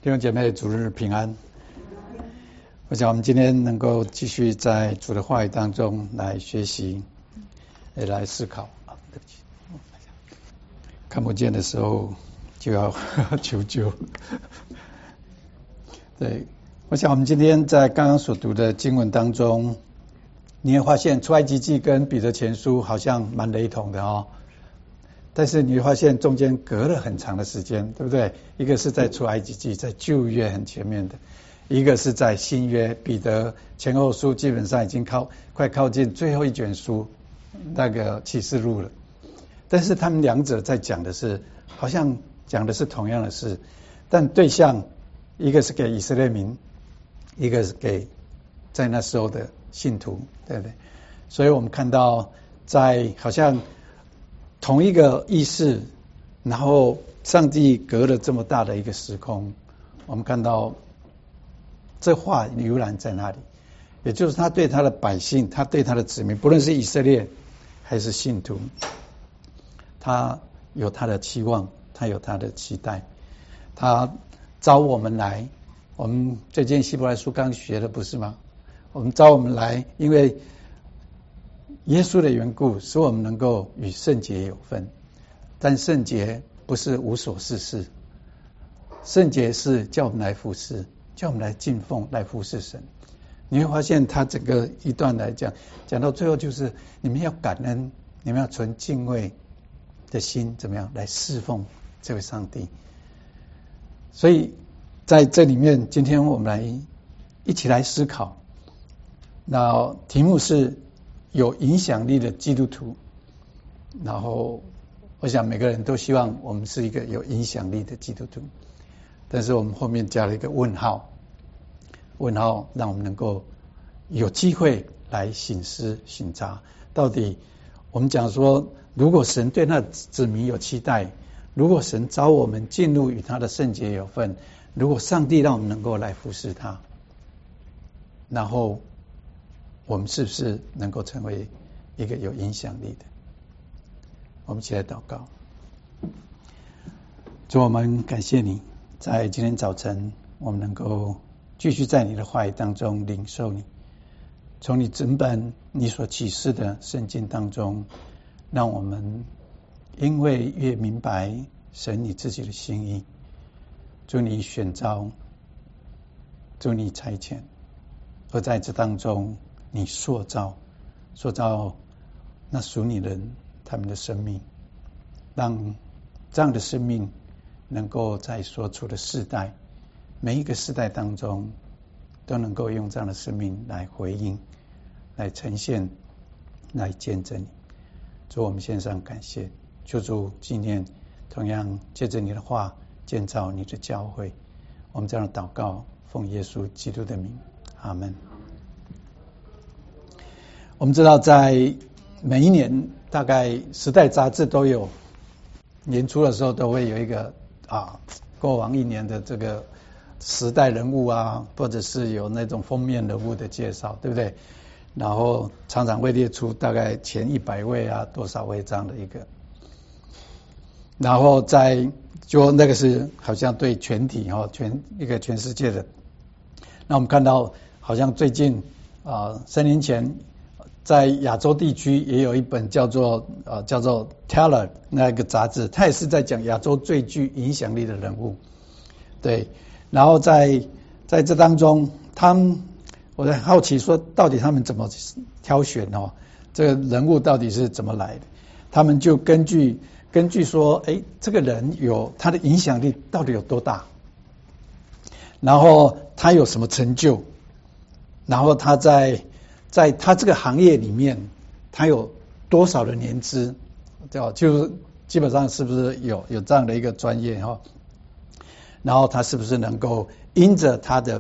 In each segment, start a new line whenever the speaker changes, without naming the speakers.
弟兄姐妹，主日平安。我想我们今天能够继续在主的话语当中来学习，也来思考。对不起，看不见的时候就要求救。对，我想我们今天在刚刚所读的经文当中，你会发现出埃及记跟彼得前书好像蛮雷同的哦。但是你会发现中间隔了很长的时间，对不对？一个是在出埃及记，在旧约很前面的，一个是在新约，彼得前后书基本上已经快靠近最后一卷书，那个启示录了。但是他们两者在讲的是，好像讲的是同样的事，但对象一个是给以色列民，一个是给在那时候的信徒，对不对？所以我们看到在好像同一个意思，然后上帝隔了这么大的一个时空，我们看到这话悠然在哪里？也就是他对他的百姓，他对他的子民，不论是以色列还是信徒，他有他的期望，他有他的期待，他招我们来。我们最近希伯来书刚学的不是吗？我们招我们来，因为耶稣的缘故，使我们能够与圣洁有分。但圣洁不是无所事事，圣洁是叫我们来服侍，叫我们来敬奉，来服侍神。你会发现他整个一段来讲到最后，就是你们要感恩，你们要存敬畏的心，怎么样来侍奉这位上帝。所以在这里面，今天我们来一起来思考，那题目是有影响力的基督徒。然后我想每个人都希望我们是一个有影响力的基督徒，但是我们后面加了一个问号，让我们能够有机会来省思省察，到底我们讲说，如果神对那子民有期待，如果神召我们进入与他的圣洁有份，如果上帝让我们能够来服侍他，然后我们是不是能够成为一个有影响力的？我们一起来祷告。主，我们感谢你，在今天早晨我们能够继续在你的话语当中领受你，从你整本你所启示的圣经当中，让我们因为越明白神你自己的心意，主你选召，主你差遣，而在这当中你塑造那属你人他们的生命，让这样的生命能够在所处的世代，每一个世代当中都能够用这样的生命来回应，来呈现，来见证你。主，我们献上感谢，求主纪念同样借着你的话建造你的教会。我们这样祷告，奉耶稣基督的名，阿们。我们知道在每一年大概时代杂志都有年初的时候都会有一个过往一年的这个时代人物啊，或者是有那种封面人物的介绍，对不对？然后常常会列出大概前100位啊，多少位这样的一个，然后就那个是好像对全体全世界的。那我们看到好像最近3年前在亚洲地区也有一本叫做 Teller 那个杂志，它也是在讲亚洲最具影响力的人物。对，然后在这当中，我在好奇说，到底他们怎么挑选这个人物到底是怎么来的？他们就根据说，这个人有他的影响力到底有多大，然后他有什么成就，然后他在他这个行业里面，他有多少的年资，就是基本上是不是有这样的一个专业然后他是不是能够因着他的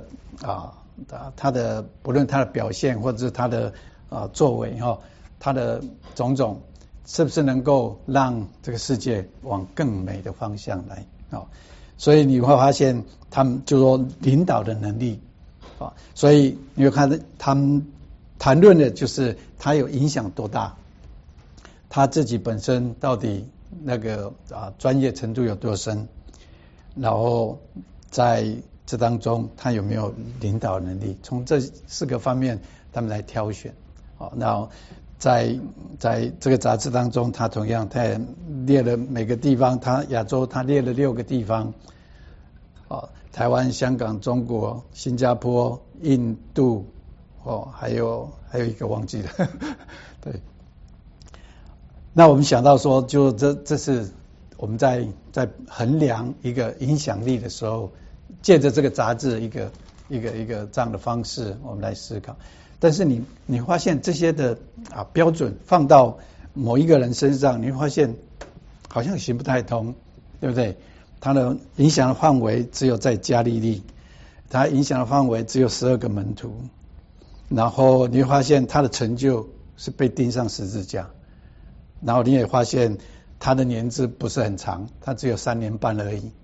不论他的表现或者是他的作为他的种种，是不是能够让这个世界往更美的方向来所以你会发现他们就说领导的能力所以你会看他们谈论的就是他有影响多大，他自己本身到底那个专业程度有多深，然后在这当中他有没有领导能力，从这4个方面他们来挑选。那在这个杂志当中，他同样他也列了每个地方，亚洲他列了6个地方，台湾、香港、中国、新加坡、印度，还有一个忘记了对。那我们想到说，就这是我们在衡量一个影响力的时候，借着这个杂志一个这样的方式，我们来思考。但是你发现这些的标准放到某一个人身上，你会发现好像行不太通，对不对？他的影响的范围只有在加利利，他影响的范围只有12个门徒，然后你会发现他的成就是被钉上十字架，然后你也发现他的年资不是很长，他只有3年半而已，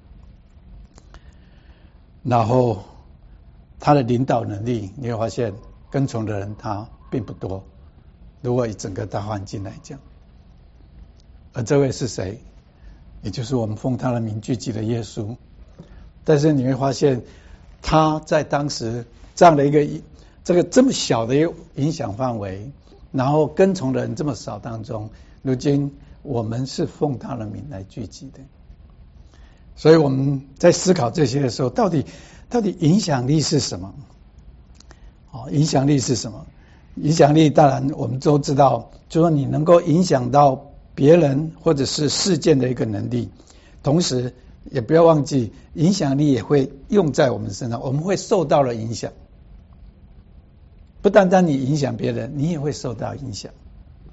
然后他的领导能力，你会发现跟从的人他并不多，如果以整个大环境来讲。而这位是谁？也就是我们奉他的名聚集的耶稣。但是你会发现他在当时这样的一个这么小的一个影响范围，然后跟从的人这么少当中，如今我们是奉他的名来聚集的。所以我们在思考这些的时候，到底影响力是什么？影响力是什么？影响力当然我们都知道，就是说你能够影响到别人或者是事件的一个能力，同时也不要忘记，影响力也会用在我们身上，我们会受到了影响。不单单你影响别人，你也会受到影响。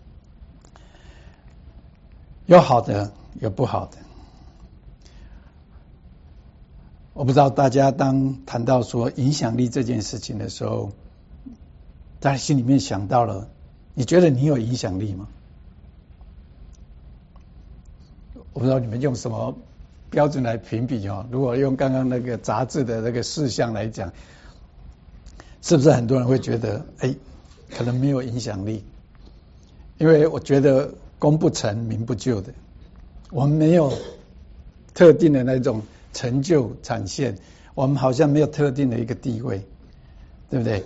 有好的，有不好的。我不知道大家当谈到说影响力这件事情的时候，大家心里面想到了，你觉得你有影响力吗？我不知道你们用什么标准来评比如果用刚刚那个杂志的那个事项来讲，是不是很多人会觉得可能没有影响力？因为我觉得功不成名不就的，我们没有特定的那种成就展现，我们好像没有特定的一个地位，对不对？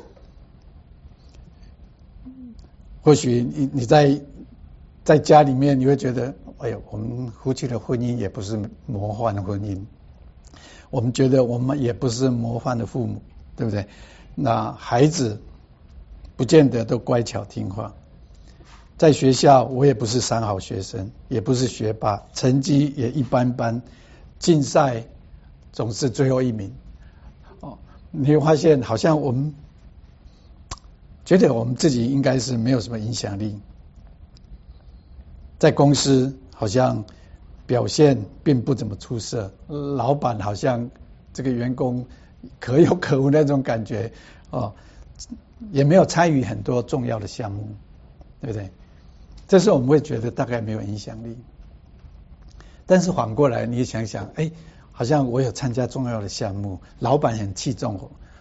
或许你在家里面你会觉得，我们夫妻的婚姻也不是模范的婚姻，我们觉得我们也不是模范的父母，对不对？那孩子不见得都乖巧听话，在学校我也不是3好学生，也不是学霸，成绩也一般般，竞赛总是最后1名。你会发现好像我们觉得我们自己应该是没有什么影响力，在公司好像表现并不怎么出色，老板好像这个员工可有可无那种感觉也没有参与很多重要的项目，对不对？这时候我们会觉得大概没有影响力。但是反过来你也想想，好像我有参加重要的项目，老板很器重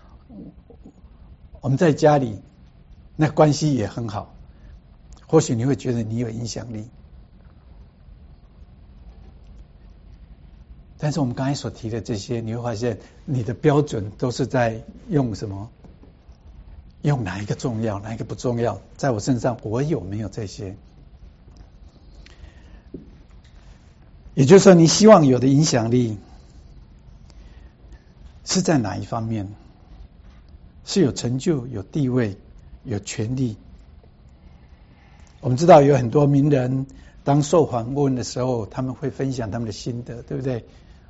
我们在家里那关系也很好，或许你会觉得你有影响力。但是我们刚才所提的这些，你会发现你的标准都是在用什么？用哪一个重要，哪一个不重要？在我身上我有没有这些？也就是说，你希望有的影响力是在哪一方面？是有成就、有地位、有权利。我们知道有很多名人当受访问的时候，他们会分享他们的心得，对不对？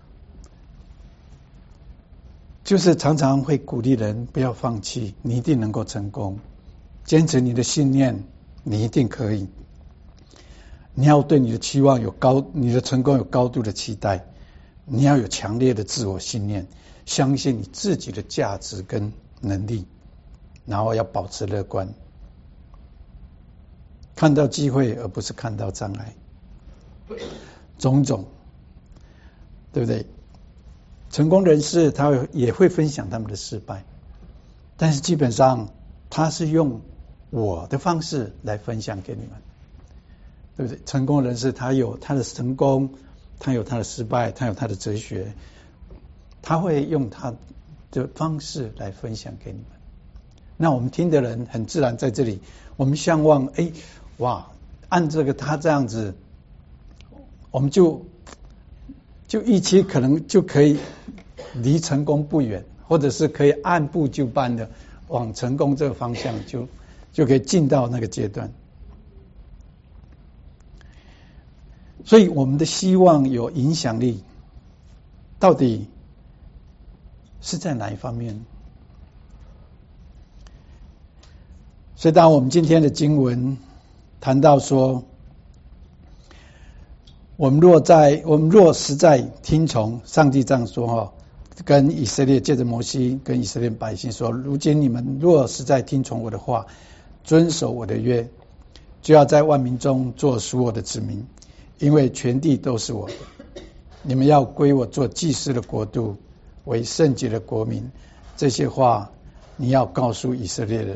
就是常常会鼓励人不要放弃，你一定能够成功，坚持你的信念，你一定可以。你要对你的期望你的成功有高度的期待，你要有强烈的自我信念，相信你自己的价值跟能力，然后要保持乐观，看到机会而不是看到障碍，种种，对不对？成功人士他也会分享他们的失败，但是基本上他是用我的方式来分享给你们，对不对？成功人士他有他的成功，他有他的失败，他有他的哲学，他会用他的方式来分享给你们。那我们听的人很自然在这里，我们向往，按这个他这样子，我们就预期可能就可以离成功不远，或者是可以按部就班的往成功这个方向就可以进到那个阶段。所以我们的希望有影响力，到底是在哪一方面？所以当我们今天的经文谈到说，我们若实在听从上帝这样说，跟以色列借着摩西跟以色列百姓说，如今你们若实在听从我的话，遵守我的约，就要在万民中做属我的子民，因为全地都是我的。你们要归我做祭司的国度，为圣洁的国民。这些话你要告诉以色列人。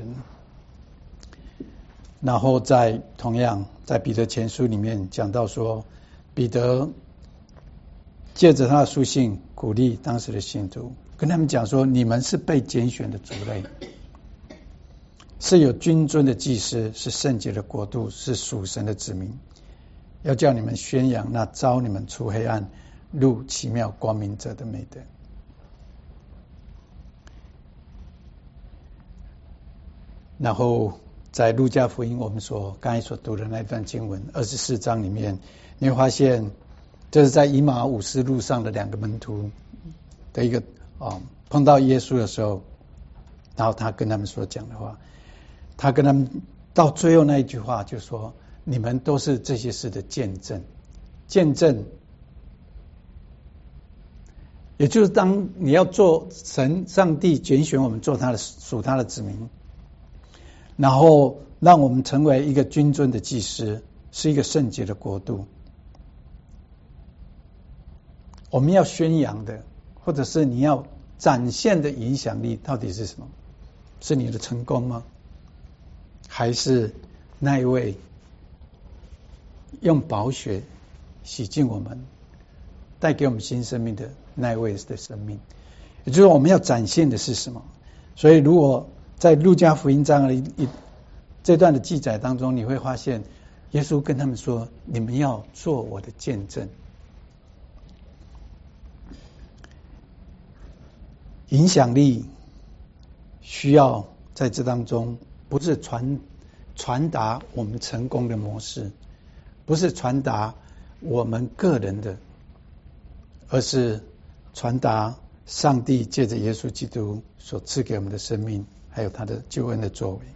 然后同样在彼得前书里面讲到说，彼得借着他的书信鼓励当时的信徒，跟他们讲说，你们是被拣选的族类，是有君尊的祭司，是圣洁的国度，是属神的子民，要叫你们宣扬那召你们出黑暗入奇妙光明者的美德。然后在路加福音我们刚才所读的那段经文24章里面，你会发现这是在以马忤斯路上的两个门徒的一个碰到耶稣的时候，然后他跟他们所讲的话，他跟他们到最后那一句话就说，你们都是这些事的见证。见证也就是当你要做上帝拣选我们做属他的子民，然后让我们成为一个君尊的祭司，是一个圣洁的国度。我们要宣扬的，或者是你要展现的影响力到底是什么？是你的成功吗？还是那一位用宝血洗净我们，带给我们新生命的那一位的生命？也就是我们要展现的是什么？所以如果在路加福音这段的记载当中，你会发现耶稣跟他们说，你们要做我的见证。影响力需要在这当中，不是传达我们成功的模式，不是传达我们个人的，而是传达上帝借着耶稣基督所赐给我们的生命，还有他的救恩的作为。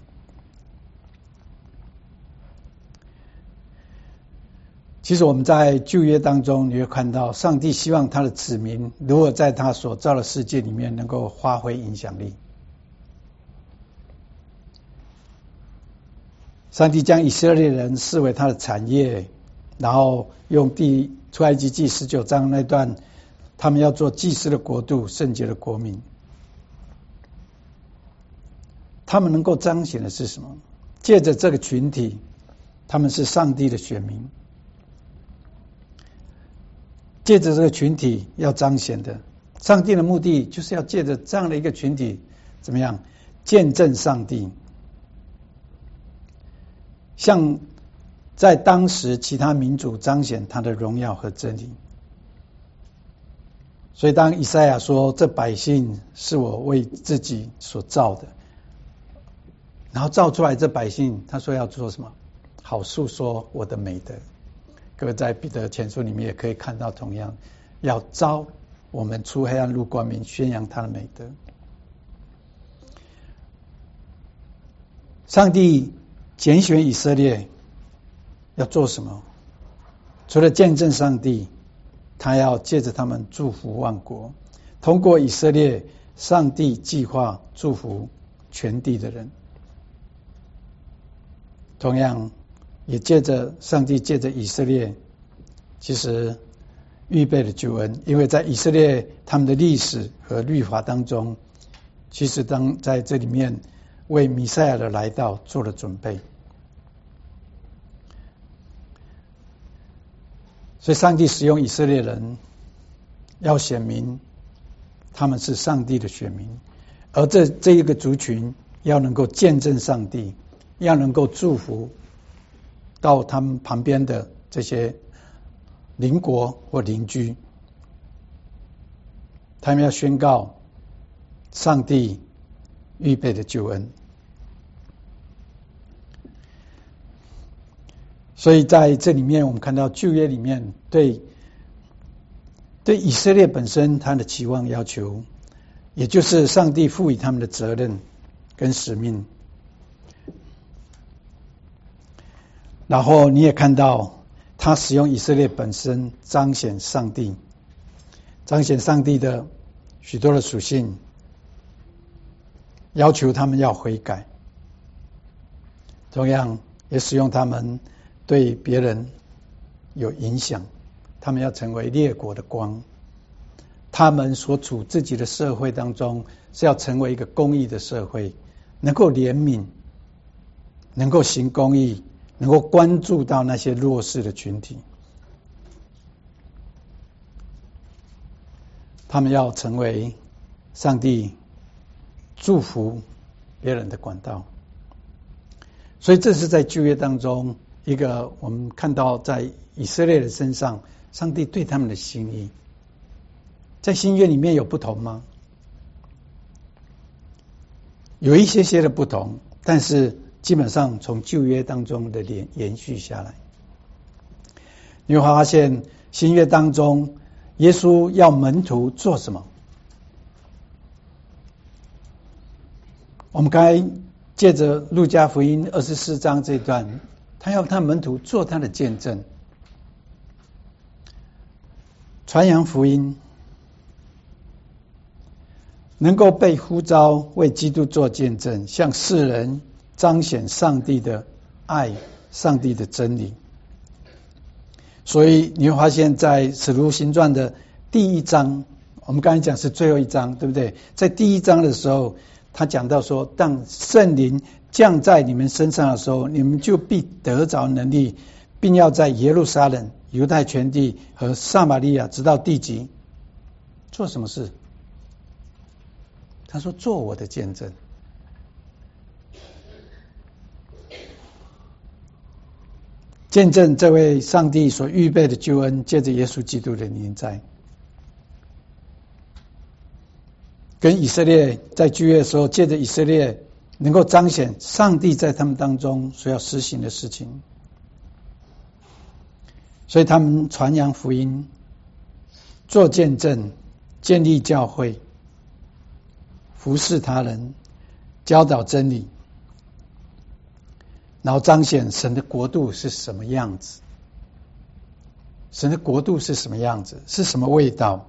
其实我们在旧约当中，你会看到上帝希望他的子民如果在他所造的世界里面能够发挥影响力。上帝将以色列人视为他的产业，然后用出埃及记19章那段，他们要做祭司的国度，圣洁的国民。他们能够彰显的是什么？借着这个群体，他们是上帝的选民。借着这个群体要彰显的，上帝的目的就是要借着这样的一个群体，怎么样见证上帝，像在当时其他民族彰显他的荣耀和真理。所以当以赛亚说，这百姓是我为自己所造的，然后造出来这百姓，他说要做什么？好述说我的美德。各位在彼得前书里面也可以看到，同样要召我们出黑暗入光明，宣扬他的美德。上帝拣选以色列要做什么？除了见证上帝，他要借着他们祝福万国。通过以色列，上帝计划祝福全地的人。同样也上帝借着以色列，其实预备了救恩，因为在以色列他们的历史和律法当中，其实在这里面为弥赛亚的来到做了准备。所以上帝使用以色列人，要显明他们是上帝的选民，而这一个族群要能够见证上帝，要能够祝福到他们旁边的这些邻国或邻居，他们要宣告上帝预备的救恩。所以在这里面我们看到旧约里面对以色列本身他的期望要求，也就是上帝赋予他们的责任跟使命。然后你也看到他使用以色列本身彰显上帝的许多的属性，要求他们要悔改，同样也使用他们对别人有影响，他们要成为列国的光，他们所处自己的社会当中是要成为一个公义的社会，能够怜悯，能够行公义，能够关注到那些弱势的群体，他们要成为上帝祝福别人的管道。所以这是在旧约当中一个我们看到在以色列的身上上帝对他们的心意。在新约里面有不同吗？有一些的不同，但是基本上从旧约当中的延续下来。你会发现新约当中耶稣要门徒做什么？我们刚才借着路加福音24章这一段，他要他门徒做他的见证，传扬福音，能够被呼召为基督做见证，向世人彰显上帝的爱，上帝的真理。所以你会发现在使徒行传的第1章，我们刚才讲是最后一章，对不对？在第1章的时候他讲到说，当圣灵降在你们身上的时候，你们就必得着能力，并要在耶路撒冷、犹太全地和撒玛利亚直到地极做什么事？他说做我的见证。见证这位上帝所预备的救恩，借着耶稣基督的临在。跟以色列在旧约的时候，借着以色列能够彰显上帝在他们当中所要施行的事情，所以他们传扬福音，做见证，建立教会，服侍他人，教导真理，然后彰显神的国度是什么样子，神的国度是什么样子，是什么味道。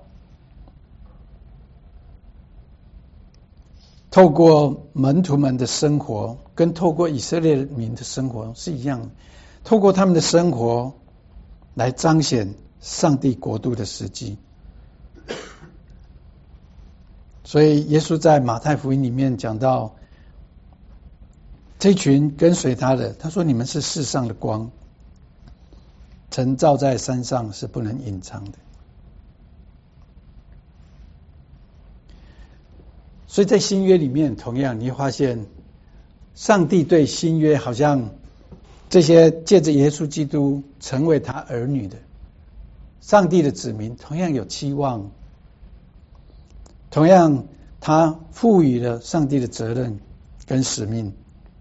透过门徒们的生活，跟透过以色列民的生活是一样的，透过他们的生活来彰显上帝国度的实际。所以耶稣在马太福音里面讲到这群跟随他的，他说你们是世上的光，晨照在山上是不能隐藏的。所以在新约里面，同样你会发现上帝对新约好像这些借着耶稣基督成为他儿女的上帝的子民，同样有期望，同样他赋予了上帝的责任跟使命。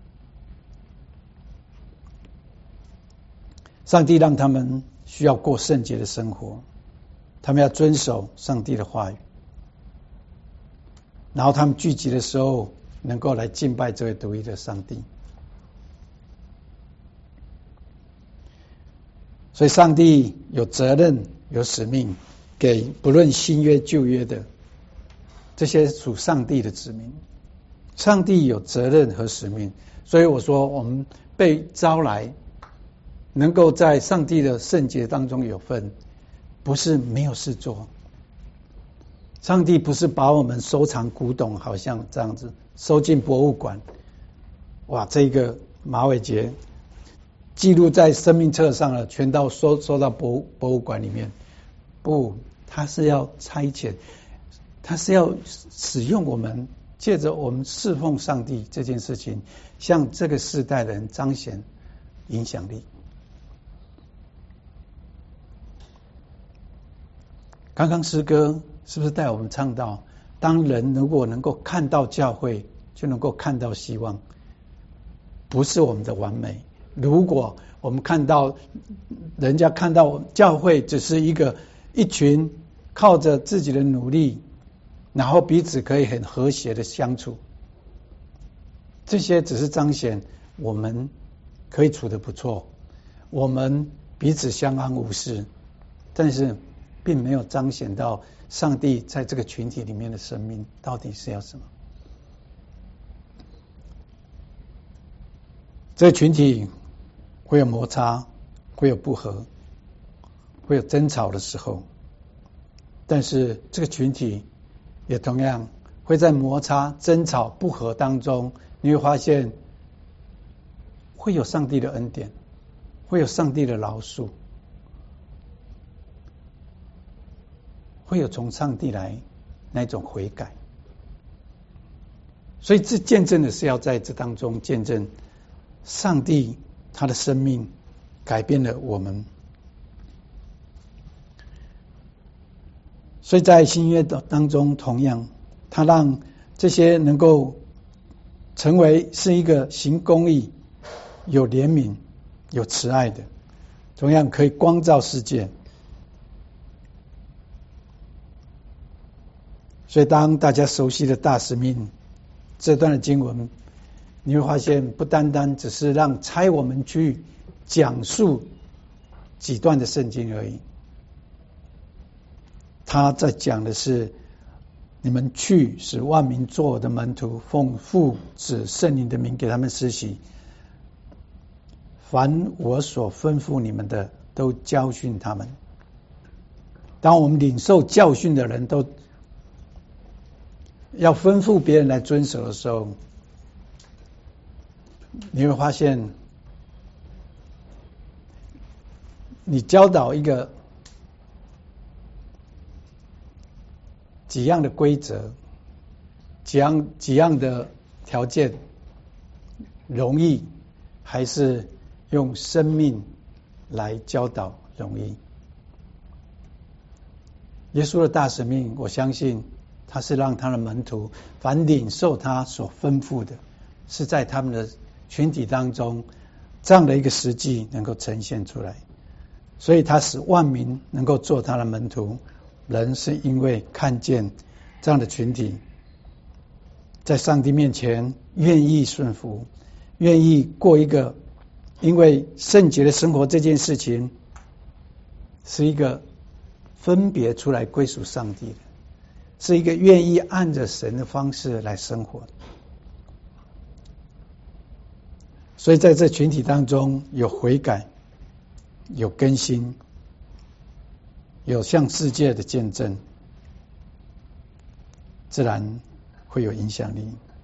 上帝让他们需要过圣洁的生活，他们要遵守上帝的话语，然后他们聚集的时候能够来敬拜这位独一的上帝。所以上帝有责任有使命给不论新约旧约的这些属上帝的子民，上帝有责任和使命。所以我说我们被招来能够在上帝的圣洁当中有份，不是没有事做。上帝不是把我们收藏古董，好像这样子收进博物馆，哇，这个马尾节记录在生命册上了，全到收到博物馆里面。不，他是要差遣他是要使用我们，借着我们侍奉上帝这件事情，向这个世代的人彰显影响力。刚刚诗歌是不是带我们唱到，当人如果能够看到教会，就能够看到希望，不是我们的完美。如果我们看到人家看到教会只是一群靠着自己的努力，然后彼此可以很和谐的相处，这些只是彰显我们可以处得不错，我们彼此相安无事，但是并没有彰显到上帝在这个群体里面的生命到底是要什么。这个群体会有摩擦，会有不和，会有争吵的时候，但是这个群体也同样会在摩擦、争吵、不和当中，你会发现会有上帝的恩典，会有上帝的饶恕，会有从上帝来那种悔改。所以这见证的是要在这当中见证上帝他的生命改变了我们。所以在新约的当中，同样他让这些能够成为是一个行公义、有怜悯、有慈爱的，同样可以光照世界。所以当大家熟悉的大使命这段的经文，你会发现不单单只是让差我们去讲述几段的圣经而已，他在讲的是你们去使万民做我的门徒，奉父子圣灵的名给他们施洗，凡我所吩咐你们的都教训他们。当我们领受教训的人都要吩咐别人来遵守的时候，你会发现你教导一个几样的规则，几样的条件容易，还是用生命来教导容易？耶稣的大使命，我相信他是让他的门徒凡领受他所吩咐的，是在他们的群体当中这样的一个实际能够呈现出来，所以他使万民能够做他的门徒。人是因为看见这样的群体在上帝面前愿意顺服，愿意过一个因为圣洁的生活，这件事情是一个分别出来归属上帝的，是一个愿意按着神的方式来生活。所以在这群体当中有悔改，有更新，有向世界的见证，自然会有影响力。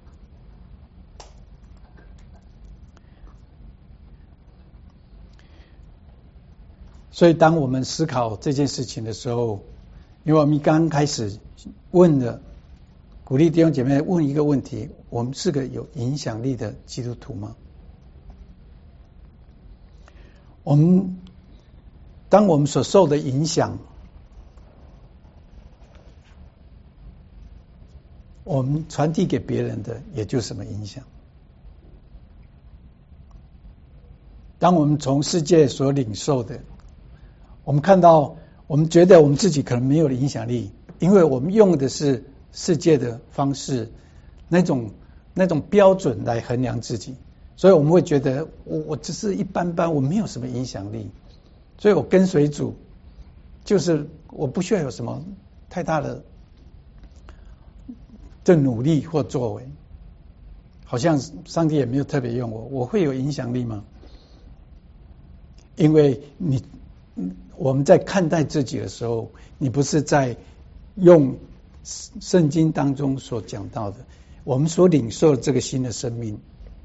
所以当我们思考这件事情的时候，因为我们刚开始问了，鼓励弟兄姐妹问一个问题：我们是个有影响力的基督徒吗？当我们所受的影响，我们传递给别人的也就什么影响。当我们从世界所领受的，我们看到，我们觉得我们自己可能没有影响力，因为我们用的是世界的方式，那种标准来衡量自己，所以我们会觉得我只是一般般，我没有什么影响力，所以我跟随主，就是我不需要有什么太大的努力或作为，好像上帝也没有特别用我会有影响力吗？因为我们在看待自己的时候，你不是在用圣经当中所讲到的，我们所领受的这个新的生命，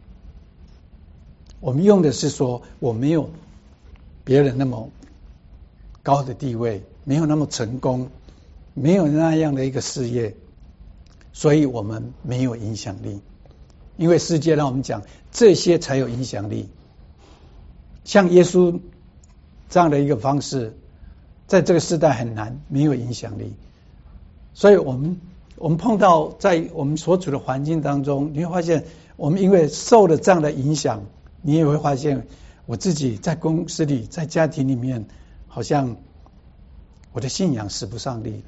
我们用的是说我没有别人那么高的地位，没有那么成功， 没有那样的一个事业，所以我们没有影响力。因为世界让我们讲这些才有影响力，像耶稣这样的一个方式，在这个时代很难，没有影响力。所以我们碰到在我们所处的环境当中，你会发现我们因为受了这样的影响，你也会发现我自己在公司里，在家庭里面，好像我的信仰使不上力，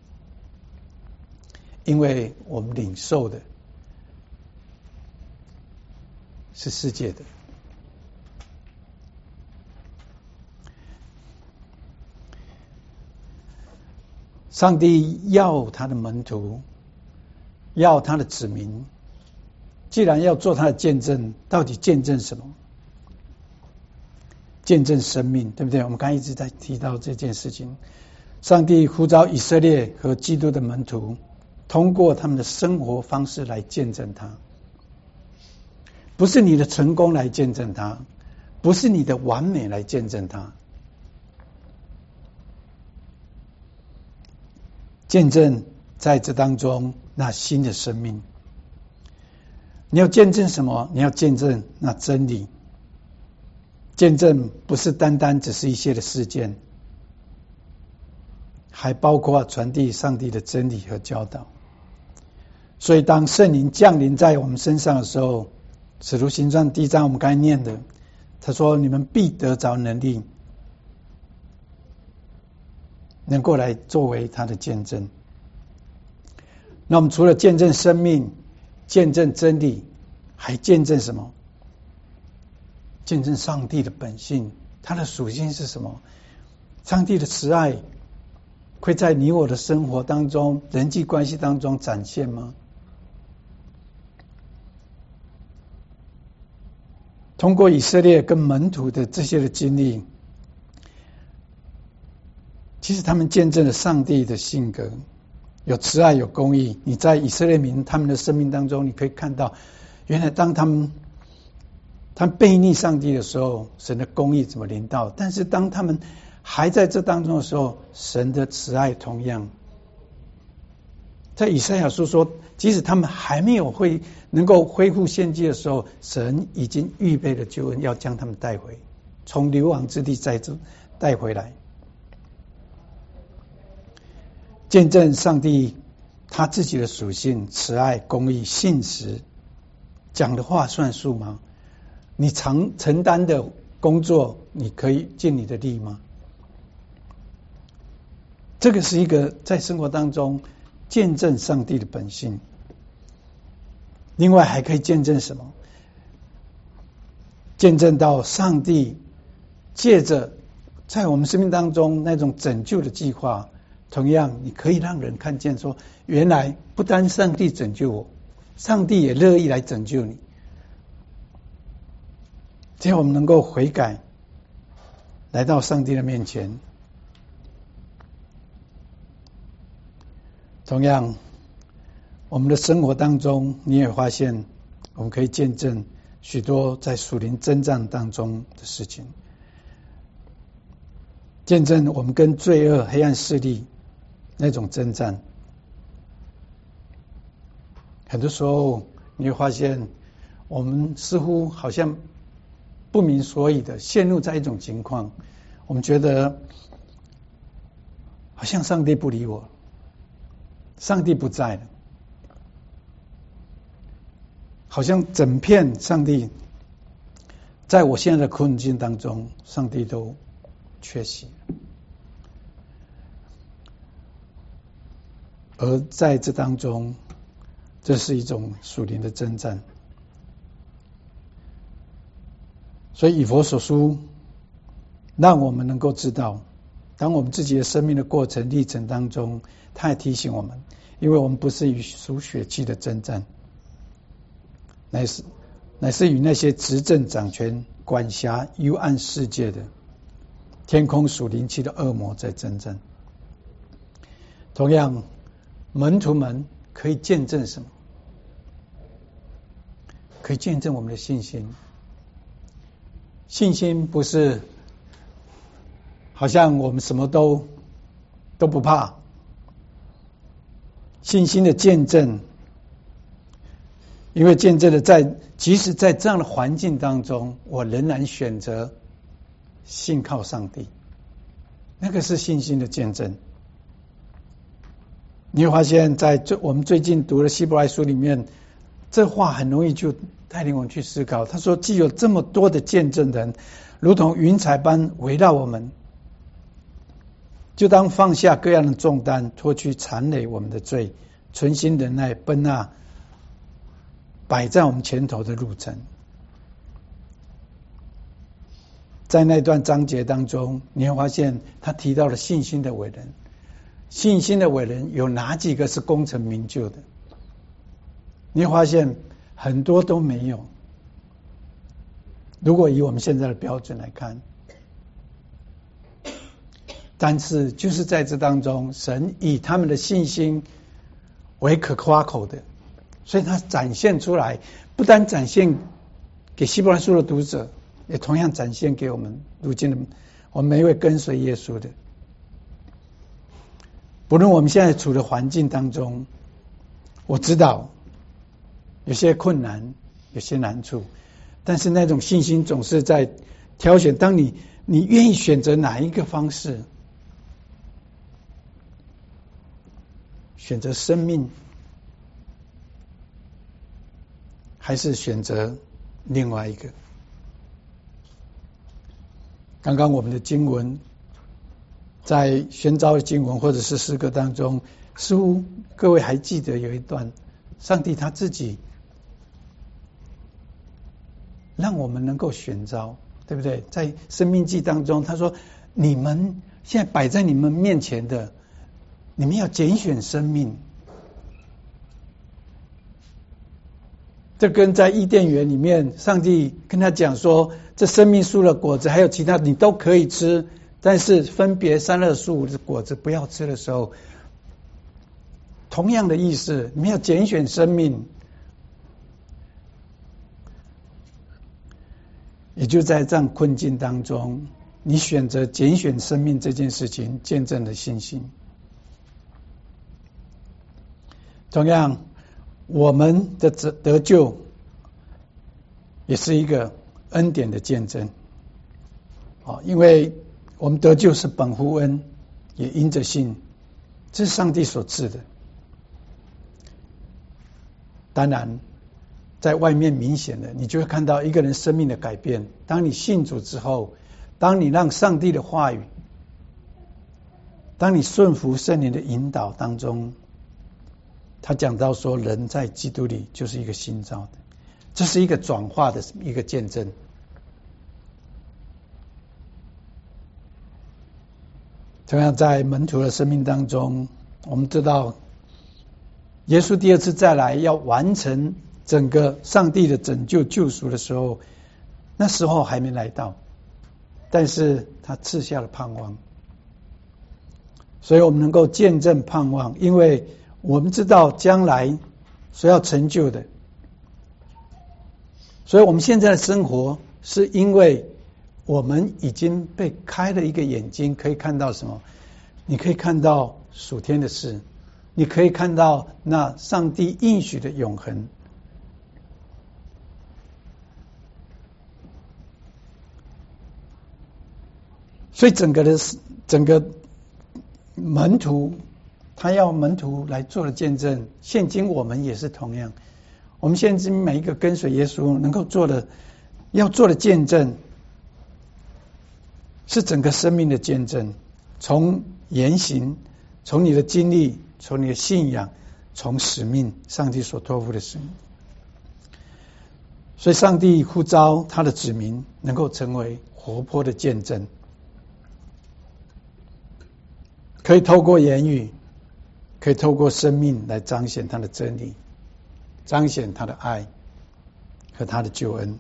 因为我们领受的是世界的。上帝要他的门徒，要他的子民，既然要做他的见证，到底见证什么？见证生命，对不对？我们刚才一直在提到这件事情。上帝呼召以色列和基督的门徒，通过他们的生活方式来见证他。不是你的成功来见证他，不是你的完美来见证他。见证在这当中那新的生命。你要见证什么？你要见证那真理。见证不是单单只是一些的事件，还包括传递上帝的真理和教导。所以当圣灵降临在我们身上的时候，使徒行传第1章我们刚才念的，他说你们必得着能力，能够来作为他的见证。那我们除了见证生命，见证真理，还见证什么？见证上帝的本性，他的属性是什么？上帝的慈爱会在你我的生活当中、人际关系当中展现吗？通过以色列跟门徒的这些的经历，其实他们见证了上帝的性格，有慈爱，有公义。你在以色列民他们的生命当中，你可以看到，原来当他们悖逆上帝的时候，神的公义怎么临到？但是当他们还在这当中的时候，神的慈爱同样。在以赛亚书说，即使他们还没有能够恢复献祭的时候，神已经预备了救恩，要将他们带回，从流亡之地再带回来。见证上帝他自己的属性，慈爱、公义、信实，讲的话算数吗？你承担的工作，你可以尽你的力吗？这个是一个在生活当中见证上帝的本性。另外还可以见证什么？见证到上帝借着在我们生命当中那种拯救的计划，同样你可以让人看见说，原来不单上帝拯救我，上帝也乐意来拯救你。只要我们能够悔改，来到上帝的面前。同样我们的生活当中，你也发现我们可以见证许多在属灵征战当中的事情，见证我们跟罪恶黑暗势力那种征战。很多时候你会发现我们似乎好像不明所以的陷入在一种情况，我们觉得好像上帝不理我，上帝不在了，好像整片上帝在我现在的困境当中，上帝都缺席。而在这当中，这是一种属灵的征战。所以以弗所书让我们能够知道，当我们自己的生命的过程历程当中，他也提醒我们，因为我们不是与属血气的征战，乃是与那些执政掌权管辖幽暗世界的天空属灵气的恶魔在征战。同样门徒们可以见证什么？可以见证我们的信心。信心不是好像我们什么都不怕， 信心的见证，因为见证的即使在这样的环境当中，我仍然选择信靠上帝，那个是信心的见证。你会发现在我们最近读的希伯来书里面，这话很容易就带领我们去思考。他说既有这么多的见证人如同云彩般围绕我们，就当放下各样的重担，脱去缠累我们的罪，存心忍耐奔那摆在我们前头的路程。在那段章节当中，你会发现他提到了信心的伟人。信心的伟人有哪几个是功成名就的？你会发现很多都没有。如果以我们现在的标准来看，但是就是在这当中，神以他们的信心为可夸口的，所以他展现出来，不单展现给希伯来书的读者，也同样展现给我们如今的我们每一位跟随耶稣的。不论我们现在处的环境当中，我知道有些困难，有些难处，但是那种信心总是在挑选。当你愿意选择哪一个方式，选择生命，还是选择另外一个？刚刚我们的经文，在宣召的经文或者是诗歌当中，似乎各位还记得有一段，上帝他自己让我们能够选召，对不对？在生命记当中，他说你们现在摆在你们面前的，你们要拣选生命。这跟在伊甸园里面上帝跟他讲说，这生命树的果子还有其他你都可以吃，但是分别善恶树的果子不要吃的时候，同样的意思，你们要拣选生命。也就在这样困境当中，你选择拣选生命这件事情，见证了信心。同样，我们的得救也是一个恩典的见证。因为我们得救是本乎恩，也因着信，这是上帝所赐的。当然在外面明显的，你就会看到一个人生命的改变。当你信主之后，当你让上帝的话语，当你顺服圣灵的引导当中，他讲到说，人在基督里就是一个新造的，这是一个转化的一个见证。同样在门徒的生命当中，我们知道耶稣第二次再来要完成整个上帝的拯救救赎的时候，那时候还没来到，但是他赐下了盼望。所以我们能够见证盼望，因为我们知道将来所要成就的。所以我们现在的生活是因为我们已经被开了一个眼睛，可以看到什么？你可以看到属天的事，你可以看到那上帝应许的永恒。所以整个门徒，他要门徒来做的见证，现今我们也是同样。我们现今每一个跟随耶稣能够要做的见证，是整个生命的见证，从言行，从你的经历，从你的信仰，从使命，上帝所托付的使命。所以上帝呼召他的子民能够成为活泼的见证，可以透过言语，可以透过生命来彰显他的真理，彰显他的爱和他的救恩。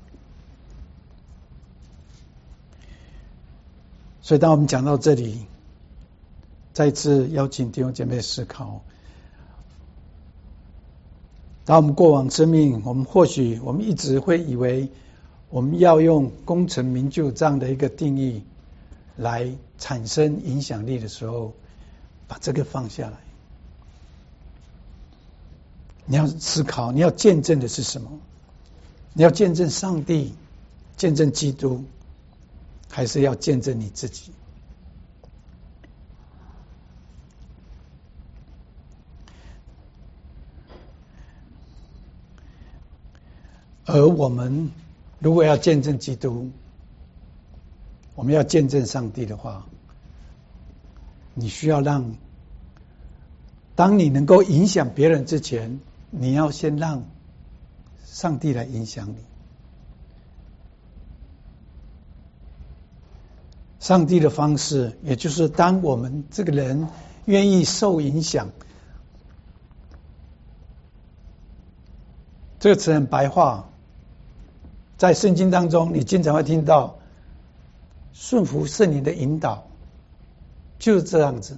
所以当我们讲到这里，再次邀请弟兄姐妹思考，当我们过往生命，我们一直会以为我们要用功成名就这样的一个定义来产生影响力的时候，把这个放下来。 你要思考，你要见证的是什么？你要见证上帝，见证基督，还是要见证你自己？而我们如果要见证基督，我们要见证上帝的话，你需要当你能够影响别人之前，你要先让上帝来影响你。上帝的方式，也就是当我们这个人愿意受影响，这个词很白话，在圣经当中，你经常会听到顺服圣灵的引导，就是这样子。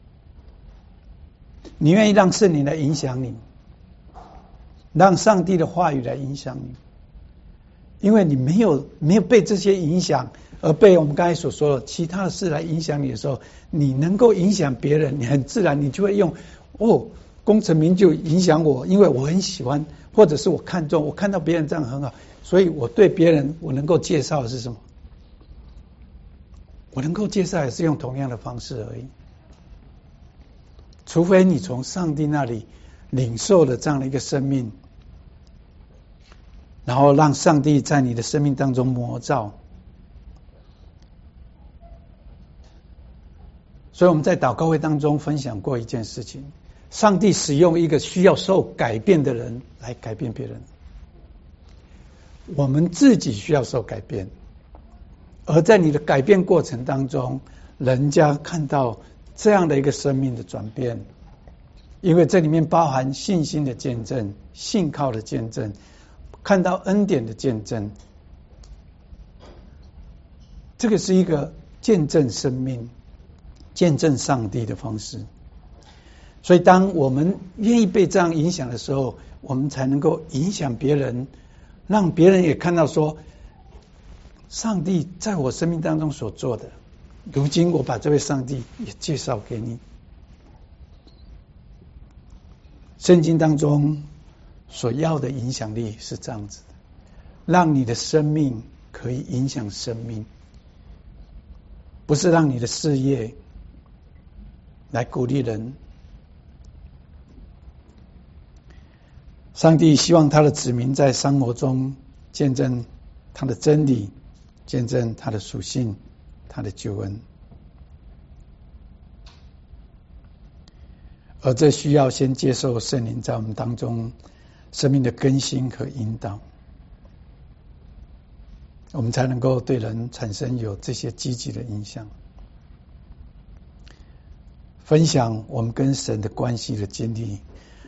你愿意让圣灵来影响你，让上帝的话语来影响你，因为你没有被这些影响，而被我们刚才所说的其他的事来影响你的时候，你能够影响别人，你很自然你就会用功成名就影响我，因为我很喜欢，或者是我看中，我看到别人这样很好，所以我对别人我能够介绍的是什么？我能够介绍也是用同样的方式而已。除非你从上帝那里领受了这样的一个生命，然后让上帝在你的生命当中磨造。所以我们在祷告会当中分享过一件事情，上帝使用一个需要受改变的人来改变别人，我们自己需要受改变，而在你的改变过程当中，人家看到这样的一个生命的转变，因为这里面包含信心的见证、信靠的见证、看到恩典的见证，这个是一个见证生命、见证上帝的方式。所以当我们愿意被这样影响的时候，我们才能够影响别人，让别人也看到说，上帝在我生命当中所做的，如今我把这位上帝也介绍给你。圣经当中所要的影响力是这样子的，让你的生命可以影响生命，不是让你的事业来鼓励人。上帝希望他的子民在生活中见证他的真理，见证他的属性，他的救恩，而这需要先接受圣灵在我们当中生命的更新和引导，我们才能够对人产生有这些积极的影响，分享我们跟神的关系的经历，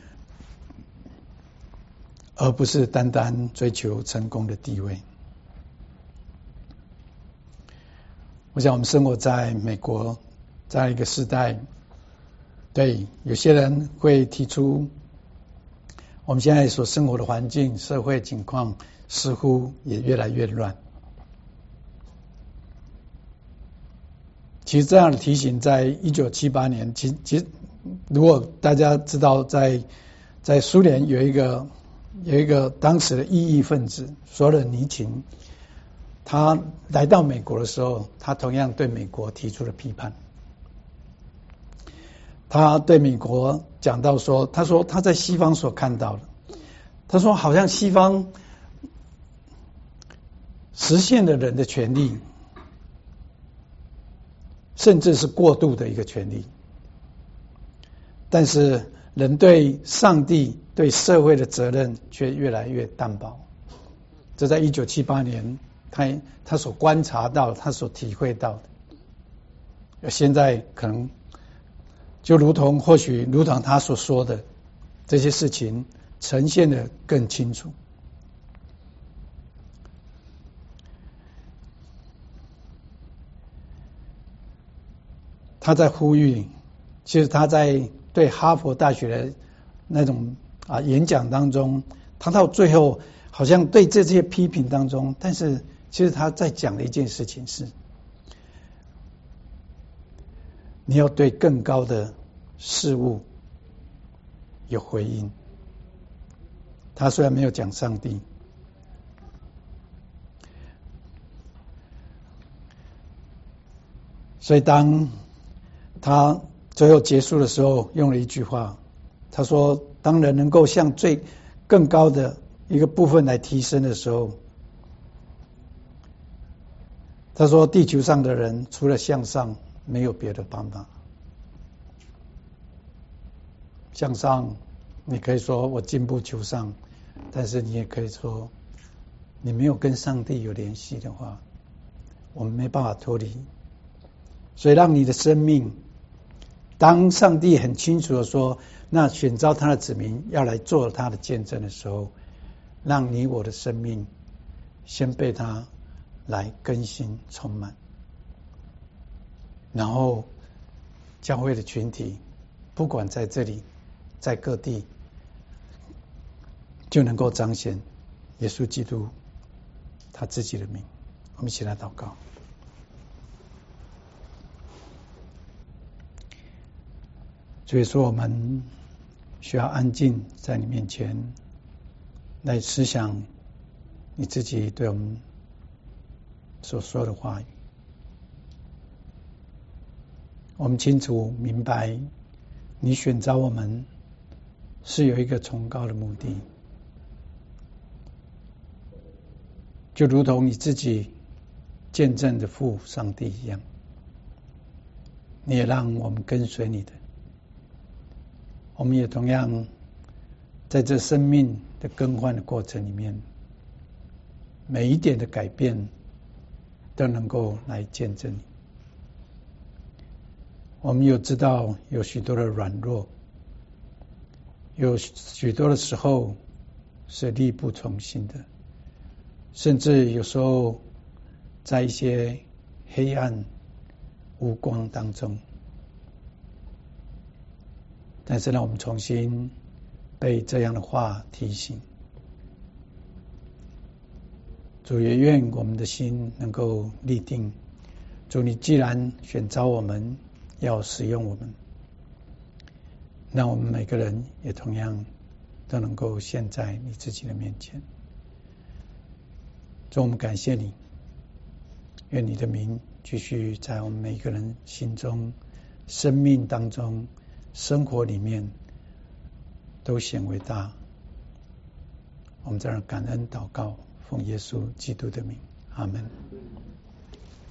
而不是单单追求成功的地位。我想我们生活在美国这样一个时代，对有些人会提出，我们现在所生活的环境、社会情况似乎也越来越乱。其实这样的提醒，在1978年，其实如果大家知道，在苏联有一个当时的异议分子索尔尼琴，他来到美国的时候，他同样对美国提出了批判。他对美国讲到说，他说他在西方所看到的，他说好像西方实现了人的权利，甚至是过度的一个权利，但是人对上帝、对社会的责任却越来越淡薄。这在1978年他所观察到、他所体会到的，现在可能就或许如同他所说的，这些事情呈现得更清楚。他在呼吁，其实他在对哈佛大学的那种演讲当中，他到最后好像对这些批评当中，但是其实他在讲的一件事情是，你要对更高的事物有回应， 他虽然没有讲上帝，所以当他最后结束的时候，用了一句话，他说：当人能够向更高的一个部分来提升的时候，他说地球上的人除了向上没有别的办法。向上你可以说我进步求上，但是你也可以说你没有跟上帝有联系的话，我们没办法脱离。所以让你的生命，当上帝很清楚的说那选召他的子民要来做他的见证的时候，让你我的生命先被他来更新充满，然后教会的群体不管在这里在各地就能够彰显耶稣基督他自己的名。我们一起来祷告。所以说我们需要安静在你面前来思想你自己对我们所说的话语。我们清楚明白你选召我们是有一个崇高的目的，就如同你自己见证的父上帝一样，你也让我们跟随你的。我们也同样在这生命的更换的过程里面，每一点的改变都能够来见证你。我们有知道有许多的软弱，有许多的时候是力不从心的，甚至有时候在一些黑暗无光当中，但是让我们重新被这样的话提醒。主也愿我们的心能够立定，主你既然选召我们要使用我们，让我们每个人也同样都能够陷在你自己的面前。主我们感谢你，愿你的名继续在我们每个人心中生命当中生活里面都显为大。我们在这感恩祷告，奉耶稣基督的名，阿们。